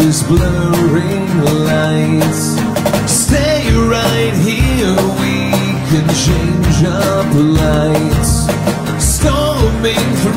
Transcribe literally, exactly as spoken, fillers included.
this blurring light. Stay right here, we can change up lights. Storming through